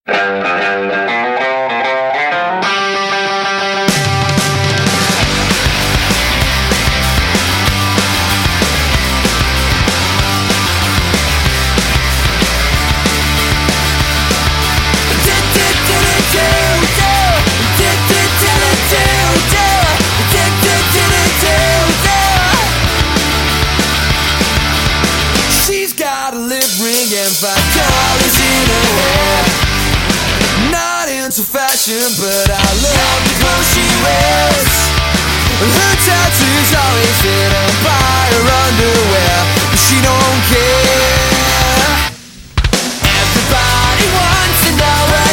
And 5 colors in her hair. Not into fashion, but I love the clothes she wears. Her tattoos always fit and by her underwear, but she don't care. Everybody wants to know her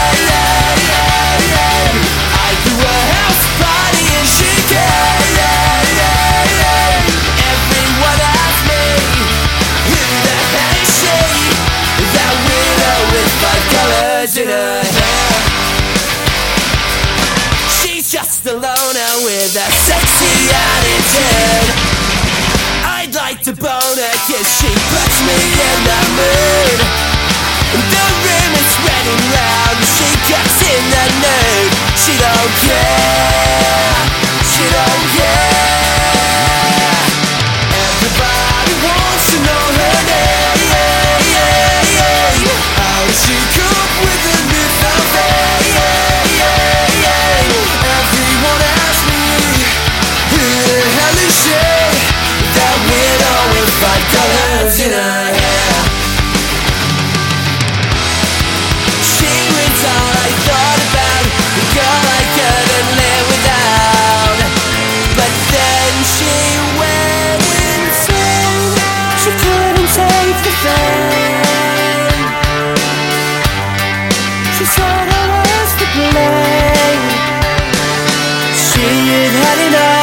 name. I threw a house party and she came. Everyone asks me, who the hell is she? That widow with 5 colors in her hair. She's just a loner with a sexy attitude. I'd like to bone her 'cause she puts me in the mood. The room is red and round, she gets in the nude. She don't care, she don't care. Everybody wants to know her name. How does she cope with the newfound fame? Everyone asks me, who the hell is she? That widow with 5 colors in her hair. She was all I thought about, the girl I couldn't live without. But then she went insane. She couldn't take the fame. She said I was to blame. She had had enough.